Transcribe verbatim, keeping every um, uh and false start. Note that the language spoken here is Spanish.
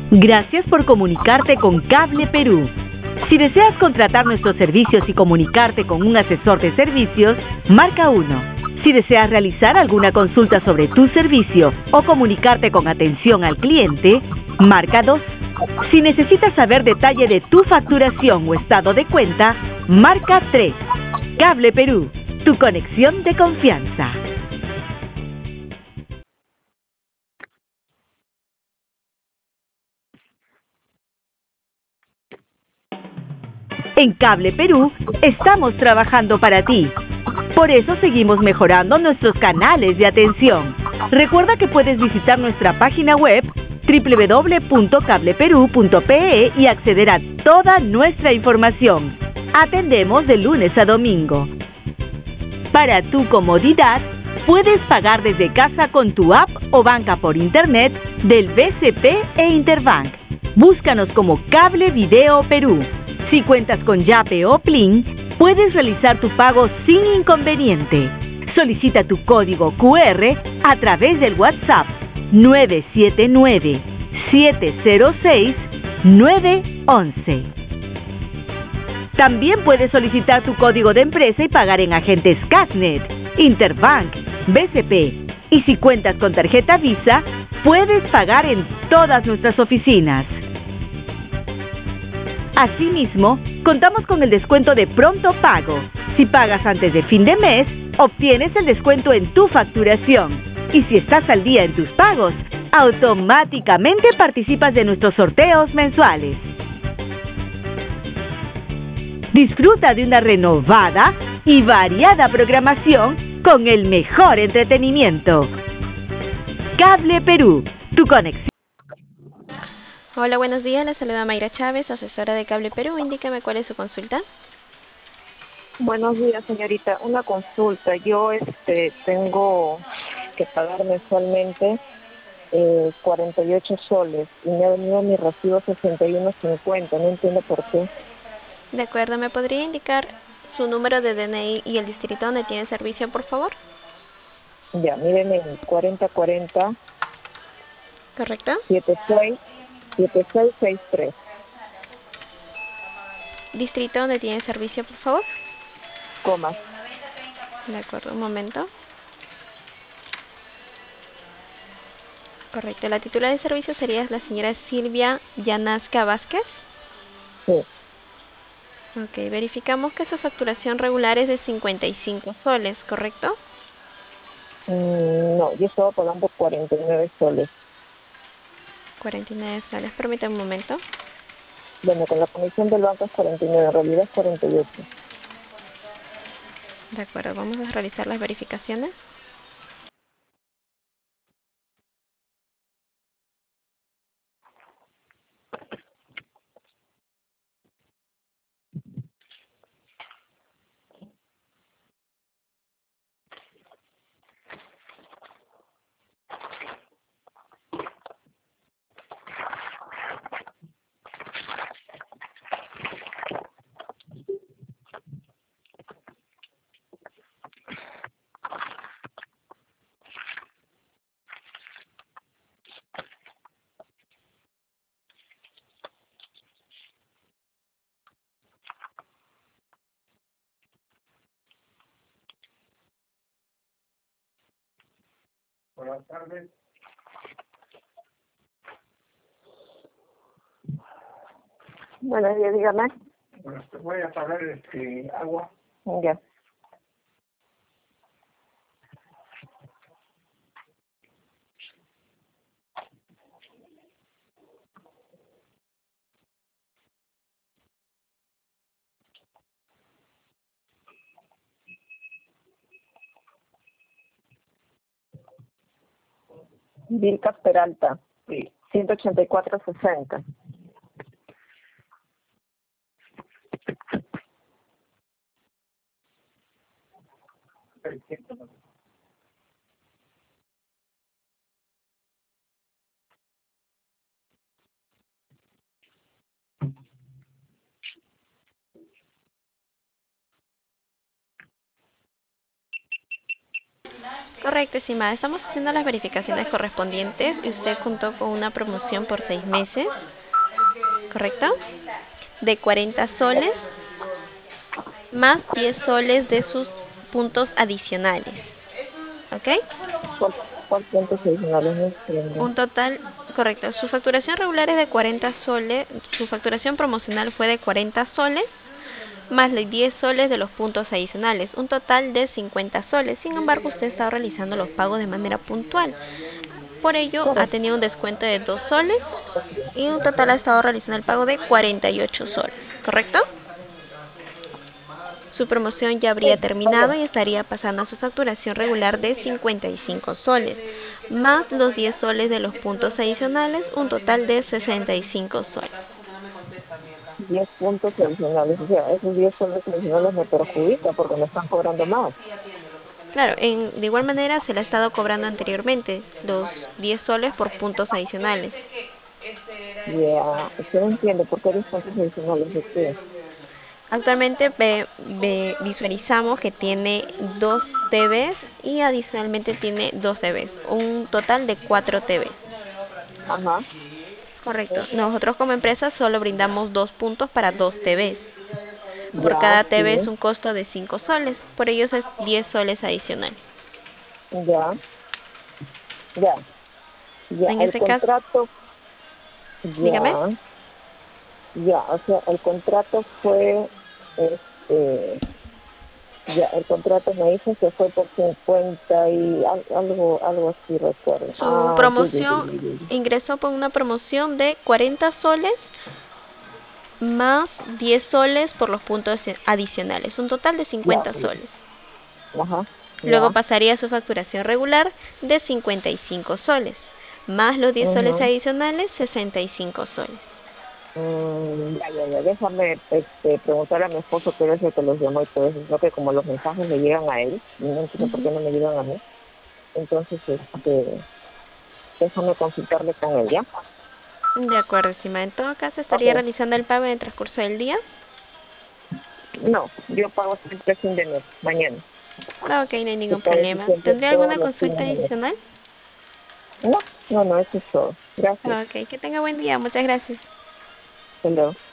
Gracias por comunicarte con Cable Perú. Si deseas contratar nuestros servicios y comunicarte con un asesor de servicios, marca uno. Si deseas realizar alguna consulta sobre tu servicio o comunicarte con atención al cliente, marca dos. Si necesitas saber detalle de tu facturación o estado de cuenta, marca tres. Cable Perú, tu conexión de confianza. En Cable Perú estamos trabajando para ti. Por eso seguimos mejorando nuestros canales de atención. Recuerda que puedes visitar nuestra página web doble u doble u doble u punto cable perú punto pe e y acceder a toda nuestra información. Atendemos de lunes a domingo. Para tu comodidad, puedes pagar desde casa con tu app o banca por internet del B C P e Interbank. Búscanos como Cable Video Perú. Si cuentas con Yape o Plin, puedes realizar tu pago sin inconveniente. Solicita tu código cu erre a través del WhatsApp nueve siete nueve, siete cero seis, nueve once. También puedes solicitar tu código de empresa y pagar en agentes Casnet, Interbank, B C P. Y si cuentas con tarjeta Visa, puedes pagar en todas nuestras oficinas. Asimismo, contamos con el descuento de pronto pago. Si pagas antes de fin de mes, obtienes el descuento en tu facturación. Y si estás al día en tus pagos, automáticamente participas de nuestros sorteos mensuales. Disfruta de una renovada y variada programación con el mejor entretenimiento. Cable Perú, tu conexión. Hola, buenos días. Les saluda Mayra Chávez, asesora de Cable Perú. Indícame cuál es su consulta. Buenos días, señorita. Una consulta. Yo este tengo que pagar mensualmente eh, cuarenta y ocho soles y me ha venido mi recibo sesenta y uno cincuenta. No entiendo por qué. De acuerdo, ¿me podría indicar su número de D N I y el distrito donde tiene servicio, por favor? Ya, miren el cuarenta cuarenta. ¿Correcto? setenta y seis, setenta y seis sesenta y tres. ¿Distrito donde tiene servicio, por favor? Comas. De acuerdo, un momento. Correcto, la titular de servicio sería la señora Silvia Yanasca Vázquez. Sí. Ok, verificamos que su facturación regular es de cincuenta y cinco soles, ¿correcto? Mm, no, yo estaba pagando cuarenta y nueve soles. cuarenta y nueve soles, permítame un momento. Bueno, con la comisión del banco es cuarenta y nueve, en realidad es cuarenta y ocho. De acuerdo, vamos a realizar las verificaciones. Buenas tardes. Buenos días, dígame. Bueno, te voy a pagar este agua. Ya. Vilcas Peralta. Sí. ciento ochenta y cuatro sesenta. Perfecto. Correcto, estimada. Estamos haciendo las verificaciones correspondientes y usted contó con una promoción por seis meses, ¿correcto? De cuarenta soles más diez soles de sus puntos adicionales, ¿ok? ¿Cuál- ¿Cuál puntos adicionales? No entiendo. Un total, correcto. Su facturación regular es de cuarenta soles, su facturación promocional fue de cuarenta soles, más los diez soles de los puntos adicionales, un total de cincuenta soles. Sin embargo, usted está realizando los pagos de manera puntual. Por ello, ha Correcto. tenido un descuento de dos soles y un total ha estado realizando el pago de cuarenta y ocho soles, ¿correcto? Su promoción ya habría Sí, está terminado bien. y estaría pasando a su facturación regular de cincuenta y cinco soles, más los diez soles de los puntos adicionales, un total de sesenta y cinco soles. diez puntos adicionales. O sea, esos diez soles adicionales me perjudican porque me están cobrando más. Claro, en, de igual manera se le ha estado cobrando anteriormente los diez soles por puntos adicionales. Ya, usted no entiende por qué diez puntos adicionales de qué. Actualmente ve- ve- visualizamos que tiene dos T Vs y adicionalmente tiene dos T Vs, un total de cuatro T Vs. Ajá. Correcto. Nosotros como empresa solo brindamos dos puntos para dos T Vs. Por Ya, cada T V es sí. un costo de cinco soles, por ello es diez soles adicionales. Ya, ya. Ya, En el ese caso, contrato, dígame. ya, ya, o sea, el contrato fue, este, ya, el contrato me dice que fue por cincuenta y al- algo, algo así recuerdo. Su Ah, ya, ya, ya, promoción ya, ya. ingresó por una promoción de cuarenta soles más diez soles por los puntos adicionales, un total de Ya, cincuenta ya, soles. ajá, Luego ya, pasaría a su facturación regular de cincuenta y cinco soles, más los diez soles ujú. adicionales, sesenta y cinco soles. Mm, ya, ya, ya, déjame este, preguntar a mi esposo que es el que los llamó y todo eso, sino que como los mensajes me llegan a él, y no entiendo por Ujú. qué no me llegan a mí, entonces, este, déjame consultarle con él, ¿ya? De acuerdo, estimada. En todo caso, estaría Ok. realizando el pago en el transcurso del día. No, yo pago siempre fin de mes, mañana. Ah, ok, no hay Yo ningún pago problema. siempre ¿Tendría todos alguna los consulta fines de mes. adicional? No, no, no, eso es todo. Gracias. Ah, ok, que tenga buen día. Muchas gracias. Hasta luego.